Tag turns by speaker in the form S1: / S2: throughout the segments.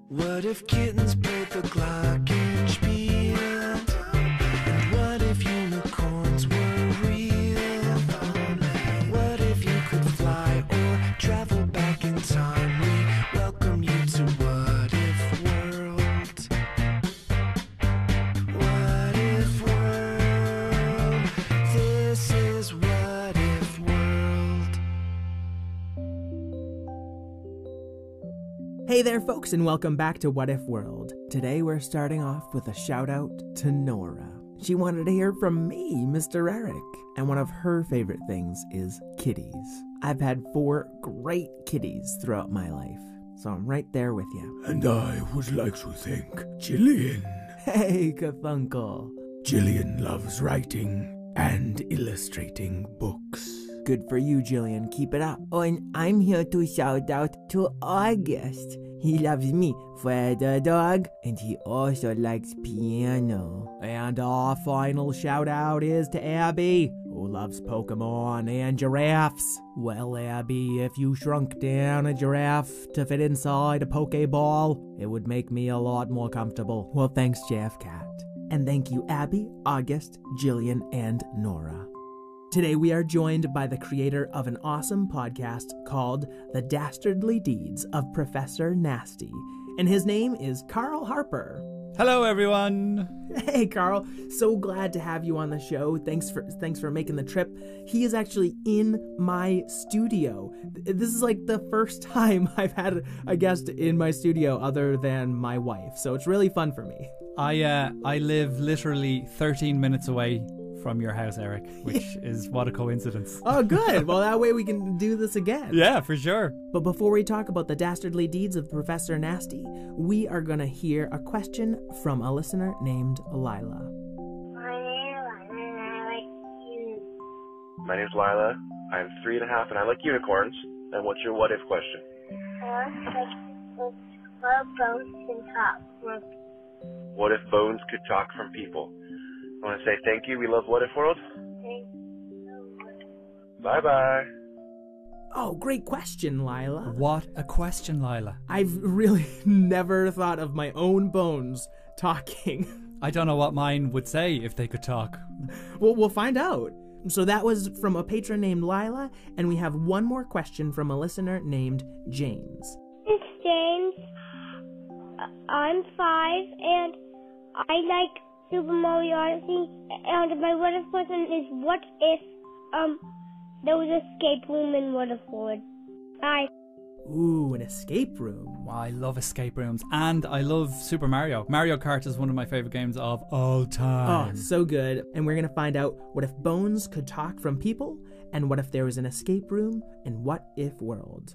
S1: What if kittens played the glockenspiel? And what if unicorns were real? What if you could fly or travel back in time? We welcome you to What If World. What If World? This is What If World.
S2: Hey there, folks, and welcome back to What If World. Today we're starting off with a shout out to Nora. She wanted to hear from me, Mr. Eric, and one of her favorite things is kitties. I've had 4 great kitties throughout my life, so I'm right there with you.
S3: And I would like to thank Jillian.
S2: Hey, Kathunkel.
S3: Jillian loves writing and illustrating books.
S2: Good for you, Jillian. Keep it up. Oh, and I'm here to shout out to August. He loves me for the dog, and he also likes piano. And our final shout out is to Abby, who loves Pokemon and giraffes. Well, Abby, if you shrunk down a giraffe to fit inside a Pokeball, it would make me a lot more comfortable. Well, thanks, JF Cat. And thank you, Abby, August, Jillian, and Nora. Today we are joined by the creator of an awesome podcast called The Dastardly Deeds of Professor Nasty, and his name is Carl Harper.
S4: Hello, everyone.
S2: Hey, Carl. So glad to have you on the show. Thanks for making the trip. He is actually in my studio. This is like the first time I've had a guest in my studio other than my wife, so it's really fun for me.
S4: I live literally 13 minutes away from your house, Eric, which is what a coincidence.
S2: Oh, good. Well, that way we can do this again.
S4: Yeah, for sure.
S2: But before we talk about the dastardly deeds of Professor Nasty, we are going to hear a question from a listener named Lila.
S5: My name's Lila. I'm 3.5 and I like unicorns. And what's your what if question?
S6: What bones can talk?
S5: What if bones could talk from people? I want to say thank you. We love What If World. Bye-bye.
S2: Oh, great question, Lila.
S4: What a question, Lila.
S2: I've really never thought of my own bones talking.
S4: I don't know what mine would say if they could talk.
S2: Well, we'll find out. So that was from a patron named Lila, and we have one more question from a listener named James.
S6: It's James. I'm 5, and I like Super Mario Odyssey, and my what if question is what if there was an escape room in What If World? Bye.
S2: Ooh, an escape room.
S4: Wow, I love escape rooms, and I love Super Mario. Mario Kart is one of my favorite games of all time.
S2: Oh, so good. And we're going to find out what if bones could talk from people, and what if there was an escape room in What If World.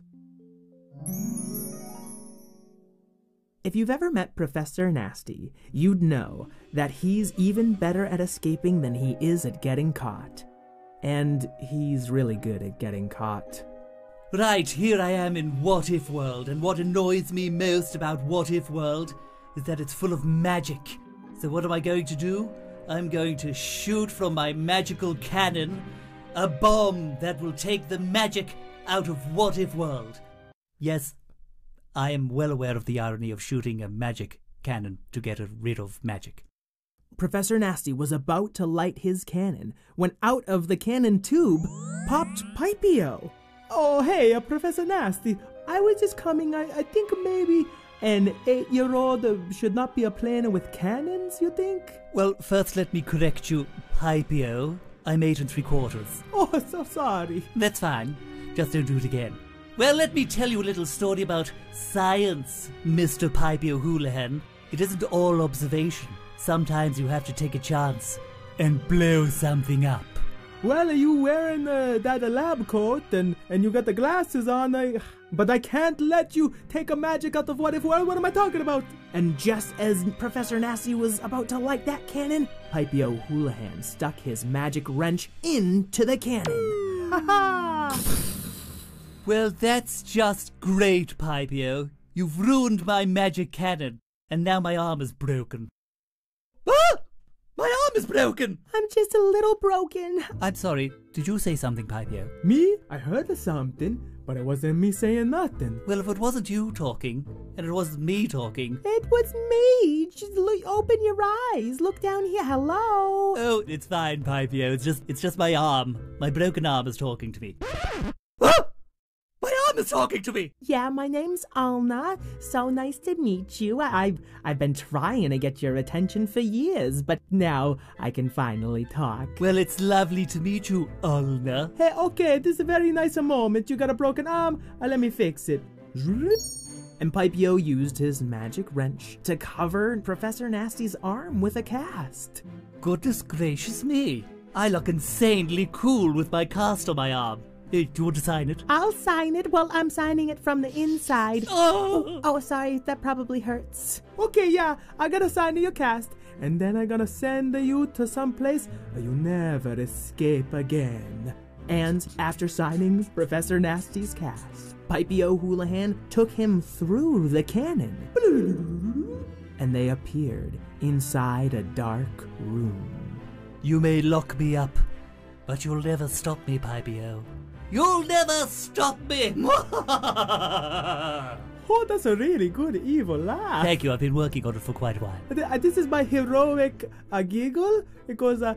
S2: If you've ever met Professor Nasty, you'd know that he's even better at escaping than he is at getting caught. And he's really good at getting caught.
S7: Right, here I am in What If World, and what annoys me most about What If World is that it's full of magic. So what am I going to do? I'm going to shoot from my magical cannon a bomb that will take the magic out of What If World. Yes, I am well aware of the irony of shooting a magic cannon to get rid of magic.
S2: Professor Nasty was about to light his cannon when out of the cannon tube popped Pipio. Oh, hey, Professor Nasty, I was just coming, I think maybe an 8-year-old should not be playing with cannons, you think?
S7: Well, first let me correct you, Pipio. I'm 8 3/4.
S2: Oh, so sorry.
S7: That's fine. Just don't do it again. Well, let me tell you a little story about science, Mr. Pipio Houlihan. It isn't all observation. Sometimes you have to take a chance and blow something up.
S2: Well, are you wearing that lab coat and you got the glasses on? But I can't let you take a magic out of What If World. What am I talking about? And just as Professor Nasty was about to light that cannon, Pipio Houlihan stuck his magic wrench into the cannon. Ha ha!
S7: Well, that's just great, Pipio. You've ruined my magic cannon, and now my arm is broken. Ah! My arm is broken!
S2: I'm just a little broken.
S7: I'm sorry, did you say something, Pipio?
S2: Me? I heard something, but it wasn't me saying nothing.
S7: Well, if it wasn't you talking, and it wasn't me talking...
S2: It was me. Just open your eyes. Look down here. Hello.
S7: Oh, it's fine, Pipio. It's just my arm. My broken arm is talking to me. Ah! My arm is talking to me!
S2: Yeah, my name's Alna. So nice to meet you. I've been trying to get your attention for years, but now I can finally talk.
S7: Well, it's lovely to meet you, Alna.
S2: Hey, okay, this is a very nice moment. You got a broken arm? Let me fix it. And Pipio used his magic wrench to cover Professor Nasty's arm with a cast.
S7: Goodness gracious me. I look insanely cool with my cast on my arm. Hey, do you want to sign it?
S2: I'll sign it. Well, I'm signing it from the inside. Oh, sorry, that probably hurts. Okay, yeah, I gotta sign your cast, and then I'm gonna send you to some place where you never escape again. And after signing Professor Nasty's cast, Pipio Houlihan took him through the cannon. And they appeared inside a dark room.
S7: You may lock me up, but you'll never stop me, Pipio. You'll never stop me!
S2: Oh, that's a really good evil laugh.
S7: Thank you, I've been working on it for quite a while.
S2: This is my heroic giggle. It goes,
S7: Yeah,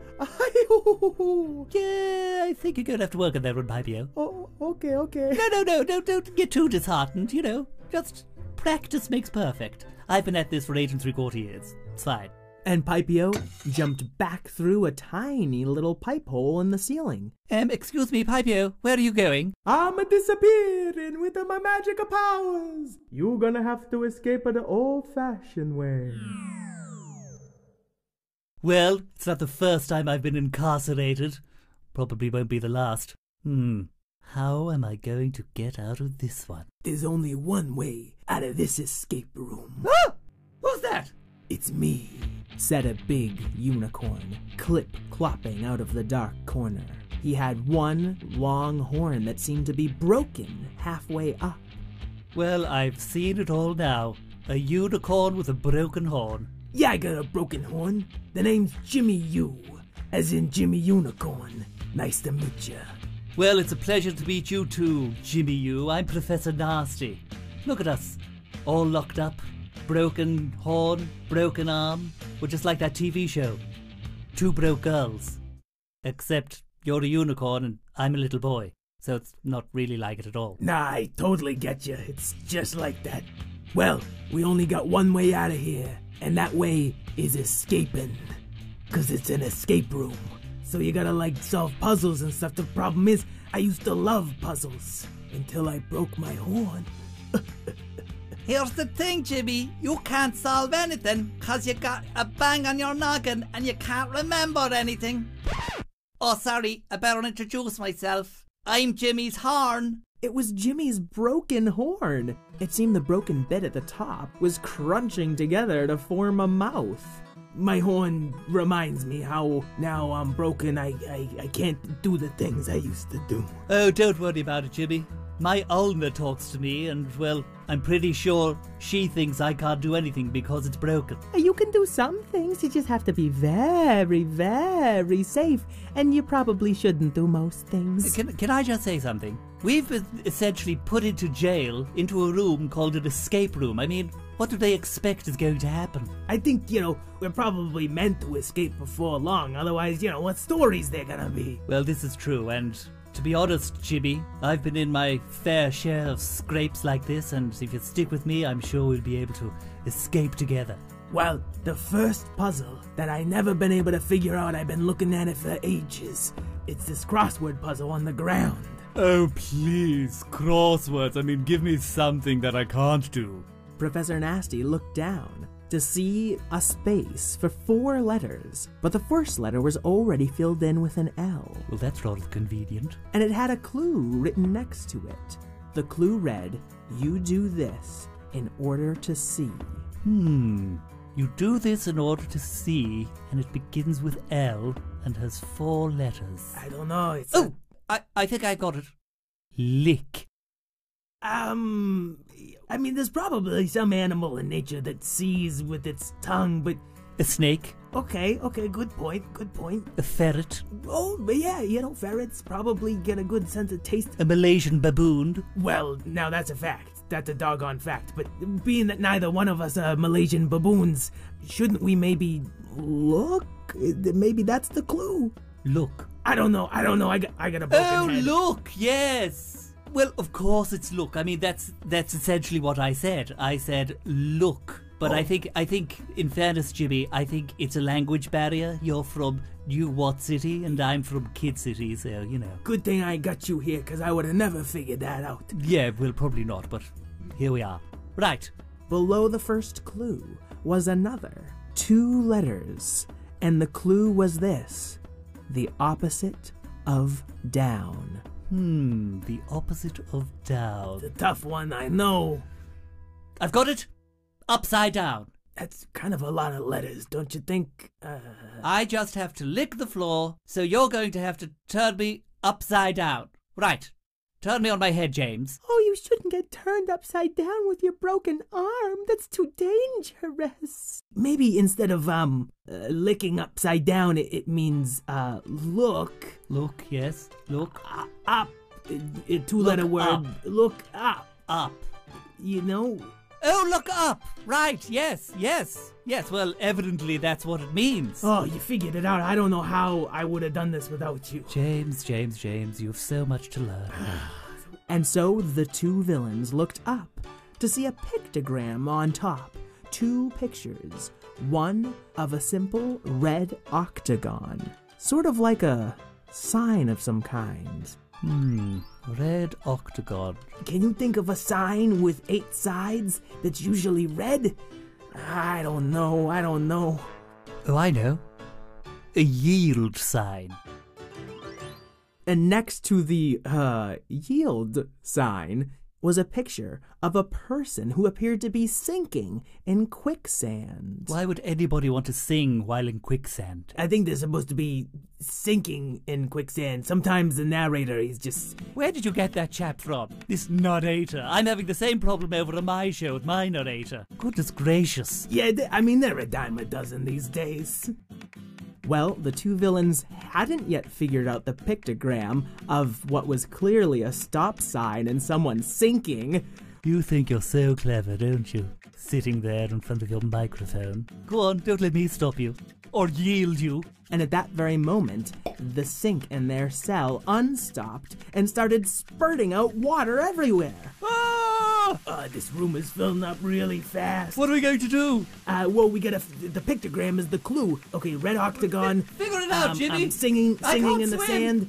S7: I think you're going to have to work on that one, Pipio.
S2: Oh, okay.
S7: No, don't get too disheartened, you know. Just practice makes perfect. I've been at this for 8 3/4 years. It's fine.
S2: And Pipio jumped back through a tiny little pipe hole in the ceiling.
S7: Excuse me, Pipio, where are you going?
S2: I'm disappearing with my magic powers. You're gonna have to escape the old-fashioned way.
S7: Well, it's not the first time I've been incarcerated. Probably won't be the last. How am I going to get out of this one?
S2: There's only one way out of this escape room.
S7: Ah! Who's that?
S2: It's me, said a big unicorn, clip-clopping out of the dark corner. He had one long horn that seemed to be broken halfway up.
S7: Well, I've seen it all now. A unicorn with a broken horn.
S2: Yeah, I got a broken horn. The name's Jimmy U, as in Jimmy Unicorn. Nice to meet ya.
S7: Well, it's a pleasure to meet you too, Jimmy U. I'm Professor Nasty. Look at us, all locked up. Broken horn, broken arm. We're just like that TV show. 2 broke girls. Except you're a unicorn and I'm a little boy. So it's not really like it at all.
S2: Nah, I totally get you. It's just like that. Well, we only got one way out of here. And that way is escaping. 'Cause it's an escape room. So you gotta solve puzzles and stuff. The problem is, I used to love puzzles. Until I broke my horn.
S7: Here's the thing, Jimmy. You can't solve anything because you got a bang on your noggin and you can't remember anything. Oh, sorry. I better introduce myself. I'm Jimmy's horn.
S2: It was Jimmy's broken horn. It seemed the broken bit at the top was crunching together to form a mouth. My horn reminds me how now I'm broken, I can't do the things I used to do.
S7: Oh, don't worry about it, Jimmy. My Ulna talks to me and, well, I'm pretty sure she thinks I can't do anything because it's broken.
S2: You can do some things, you just have to be very, very safe, and you probably shouldn't do most things.
S7: Can I just say something? We've been essentially put into jail, into a room called an escape room. I mean, what do they expect is going to happen?
S2: I think, we're probably meant to escape before long, otherwise, what stories they're gonna be?
S7: Well, this is true, and to be honest, Jimmy, I've been in my fair share of scrapes like this, and if you stick with me, I'm sure we'll be able to escape together.
S2: Well, the first puzzle that I never been able to figure out, I've been looking at it for ages. It's this crossword puzzle on the ground.
S4: Oh, please, crosswords. I mean, give me something that I can't do.
S2: Professor Nasty looked down to see a space for 4 letters, but the first letter was already filled in with an L.
S7: Well, that's rather convenient.
S2: And it had a clue written next to it. The clue read, "You do this in order to see."
S7: You do this in order to see, and it begins with L and has 4 letters.
S2: I don't know, it's...
S7: Oh! I think I got it. Lick.
S2: I mean, there's probably some animal in nature that sees with its tongue, but
S7: A snake.
S2: Okay, good point.
S7: A ferret.
S2: Oh, but yeah, ferrets probably get a good sense of taste.
S7: A Malaysian baboon.
S2: Well, now that's a fact. That's a doggone fact. But being that neither one of us are Malaysian baboons, shouldn't we maybe look? Maybe that's the clue.
S7: Look.
S2: I don't know. I got a broken head.
S7: Look, yes. Well, of course it's look. I mean, that's essentially what I said. I said look. But I think, in fairness, Jimmy, I think it's a language barrier. You're from New What City, and I'm from Kid City, so,
S2: Good thing I got you here, because I would have never figured that out.
S7: Yeah, well, probably not, but here we are. Right.
S2: Below the first clue was another. 2 letters. And the clue was this. The opposite of down.
S7: The opposite of down.
S2: It's a tough one, I know.
S7: I've got it. Upside down.
S2: That's kind of a lot of letters, don't you think?
S7: I just have to lick the floor, so you're going to have to turn me upside down. Right. Turn me on my head, James.
S2: Oh, you shouldn't get turned upside down with your broken arm. That's too dangerous. Maybe instead of, licking upside down, it means, look.
S7: Look, yes. Look.
S2: Up. A 2-letter word.
S7: Up.
S2: Look up.
S7: Up. Oh, look up! Right, yes. Well, evidently that's what it means.
S2: Oh, you figured it out. I don't know how I would have done this without you.
S7: James, you have so much to learn.
S2: And so the 2 villains looked up to see a pictogram on top. 2 pictures. One of a simple red octagon. Sort of like a sign of some kind.
S7: Red octagon.
S2: Can you think of a sign with 8 sides that's usually red? I don't know.
S7: Oh, I know. A yield sign.
S2: And next to the, yield sign was a picture of a person who appeared to be sinking in quicksand.
S7: Why would anybody want to sing while in quicksand?
S2: I think they're supposed to be sinking in quicksand. Sometimes the narrator is just...
S7: Where did you get that chap from? This narrator. I'm having the same problem over on my show with my narrator. Goodness gracious.
S2: Yeah, they're a dime a dozen these days. Well, the 2 villains hadn't yet figured out the pictogram of what was clearly a stop sign and someone sinking.
S7: You think you're so clever, don't you? Sitting there in front of your microphone. Go on, don't let me stop you. Or yield you.
S2: And at that very moment, the sink in their cell unstopped and started spurting out water everywhere. This room is filling up really fast.
S7: What are we going to do?
S2: Well, we gotta... The pictogram is the clue. Okay, red octagon.
S7: Figure it out, Jimmy.
S2: Singing in the
S7: swim.
S2: sand.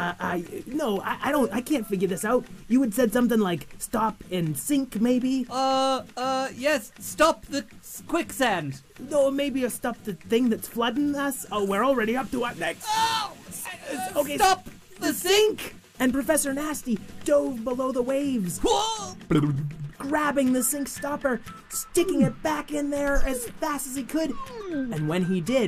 S2: I can't figure this out. You had said something like stop and sink, maybe?
S7: Yes, stop the quicksand.
S2: No, maybe stop the thing that's flooding us. Oh, we're already up to what next? Okay,
S7: stop the sink.
S2: And Professor Nasty dove below the waves, grabbing the sink stopper, sticking it back in there as fast as he could. And when he did,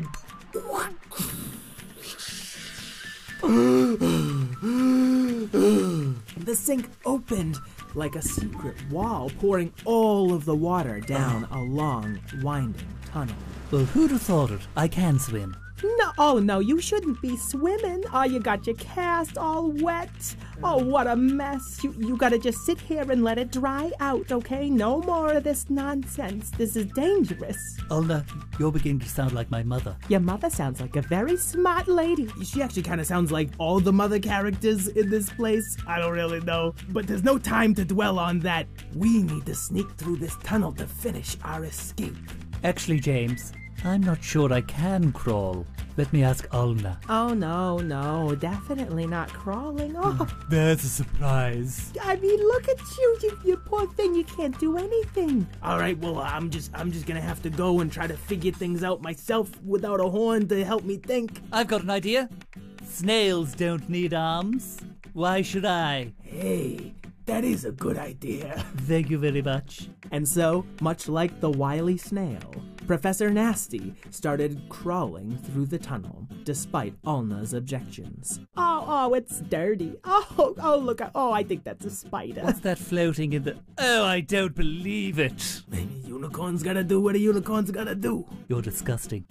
S2: the sink opened like a secret wall, pouring all of the water down a long, winding tunnel.
S7: Well, who'd have thought it? I can swim.
S2: No, you shouldn't be swimming. Oh, you got your cast all wet. Oh, what a mess. You gotta just sit here and let it dry out, okay? No more of this nonsense. This is dangerous.
S7: Ulna, you're beginning to sound like my mother.
S2: Your mother sounds like a very smart lady. She actually kind of sounds like all the mother characters in this place. I don't really know. But there's no time to dwell on that. We need to sneak through this tunnel to finish our escape.
S7: Actually, James, I'm not sure I can crawl. Let me ask Ulna.
S2: Oh, no, definitely not crawling. Oh,
S7: there's a surprise.
S2: I mean, look at you poor thing. You can't do anything. All right, well, I'm just gonna have to go and try to figure things out myself without a horn to help me think.
S7: I've got an idea. Snails don't need arms. Why should I?
S2: Hey, that is a good idea.
S7: Thank you very much.
S2: And so, much like the wily snail, Professor Nasty started crawling through the tunnel, despite Alna's objections. Oh, it's dirty. Oh, look, I think that's a spider.
S7: What's that floating in the... Oh, I don't believe it.
S2: Maybe unicorns gotta do what a unicorn's gotta do.
S7: You're disgusting.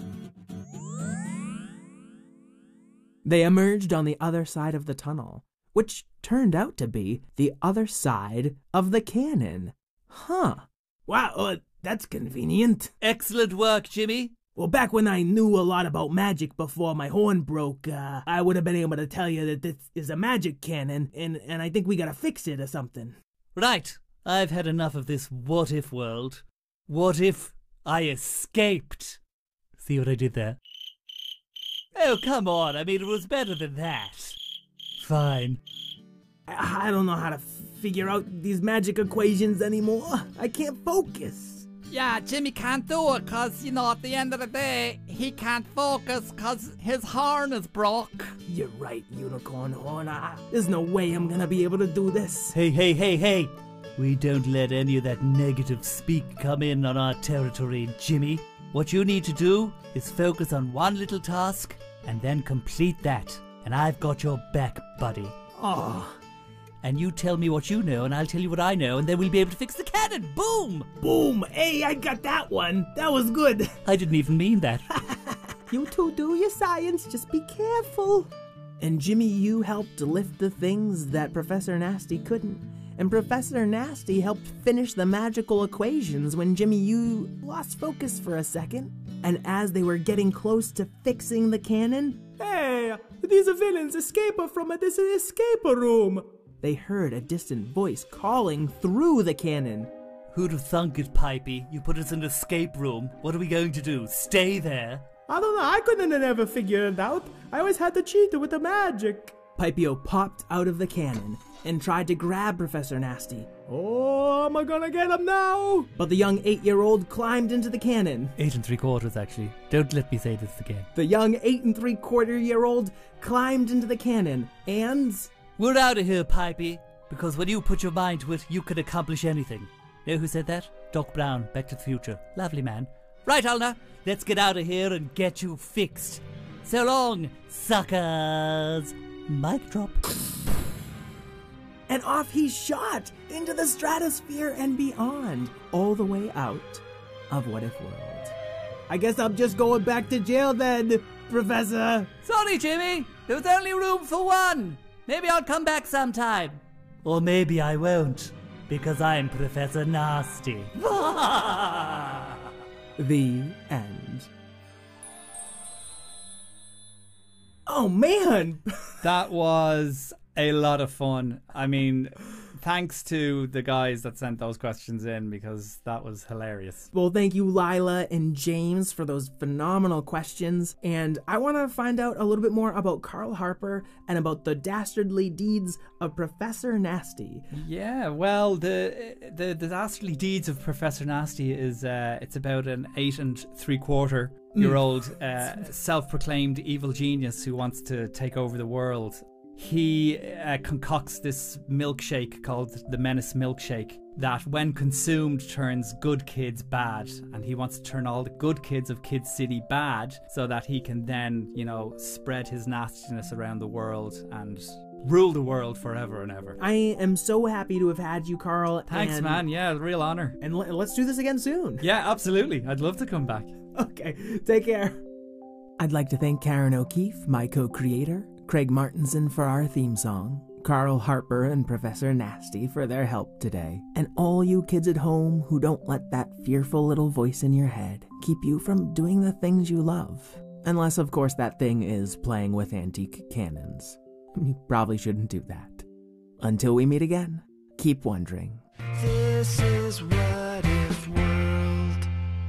S2: They emerged on the other side of the tunnel, which turned out to be the other side of the cannon. Huh. Wow, that's convenient.
S7: Excellent work, Jimmy.
S2: Well, back when I knew a lot about magic before my horn broke, I would have been able to tell you that this is a magic cannon, and I think we gotta fix it or something.
S7: Right. I've had enough of this what-if world. What if I escaped? See what I did there? Oh, come on. I mean, it was better than that. Fine.
S2: I don't know how to figure out these magic equations anymore. I can't focus.
S8: Yeah, Jimmy can't do it because, at the end of the day, he can't focus because his horn is broke.
S2: You're right, Unicorn Horn. There's no way I'm gonna be able to do this.
S7: Hey. We don't let any of that negative speak come in on our territory, Jimmy. What you need to do is focus on one little task and then complete that. And I've got your back, buddy.
S2: Oh.
S7: And you tell me what you know, and I'll tell you what I know, and then we'll be able to fix the cannon. Boom!
S2: Boom! Hey, I got that one. That was good.
S7: I didn't even mean that.
S2: You two do your science, just be careful. And Jimmy, you helped lift the things that Professor Nasty couldn't. And Professor Nasty helped finish the magical equations when Jimmy, you lost focus for a second. And as they were getting close to fixing the cannon, hey, these villains escape from this escape room. They heard a distant voice calling through the cannon.
S7: Who'd have thunk it, Pipey? You put us in an escape room. What are we going to do? Stay there?
S2: I don't know. I couldn't ever figure it out. I always had to cheat with the magic. Pipio popped out of the cannon and tried to grab Professor Nasty. Oh, am I gonna get him now? But the young 8-year-old climbed into the cannon.
S7: 8 3/4, actually. Don't let me say this again.
S2: The young 8 3/4-year-old climbed into the cannon and...
S7: We're out of here, Pipey, because when you put your mind to it, you can accomplish anything. Know who said that? Doc Brown, Back to the Future. Lovely man. Right, Alna, let's get out of here and get you fixed. So long, suckers. Mic drop.
S2: And off he shot into the stratosphere and beyond, all the way out of What If World. I guess I'm just going back to jail then, Professor.
S7: Sorry, Jimmy. There was only room for one. Maybe I'll come back sometime. Or maybe I won't, because I'm Professor Nasty.
S2: The end. Oh, man!
S4: That was a lot of fun. I mean, thanks to the guys that sent those questions in, because that was hilarious.
S2: Well, thank you, Lila and James, for those phenomenal questions. And I want to find out a little bit more about Carl Harper and about the dastardly deeds of Professor Nasty.
S4: Yeah, well, the dastardly deeds of Professor Nasty is it's about an 8 3/4-year-old self-proclaimed evil genius who wants to take over the world. He concocts this milkshake called the Menace Milkshake that, when consumed, turns good kids bad, and he wants to turn all the good kids of Kid City bad so that he can then, spread his nastiness around the world and rule the world forever and ever.
S2: I am so happy to have had you, Carl.
S4: Thanks, man. Yeah, real honor.
S2: And let's do this again soon.
S4: Yeah, absolutely. I'd love to come back.
S2: Okay, take care. I'd like to thank Karen O'Keefe, my co-creator, Craig Martinson for our theme song, Carl Harper and Professor Nasty for their help today, and all you kids at home who don't let that fearful little voice in your head keep you from doing the things you love. Unless, of course, that thing is playing with antique cannons. You probably shouldn't do that. Until we meet again, keep wondering.
S1: This is What If World.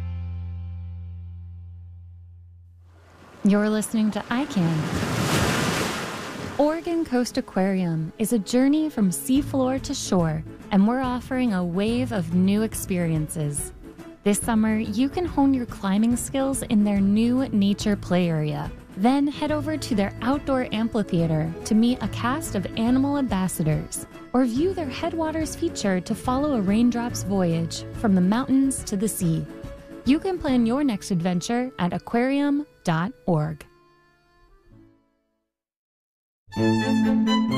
S9: You're listening to ICANN. Oregon Coast Aquarium is a journey from seafloor to shore, and we're offering a wave of new experiences. This summer, you can hone your climbing skills in their new nature play area. Then head over to their outdoor amphitheater to meet a cast of animal ambassadors, or view their Headwaters feature to follow a raindrop's voyage from the mountains to the sea. You can plan your next adventure at aquarium.org.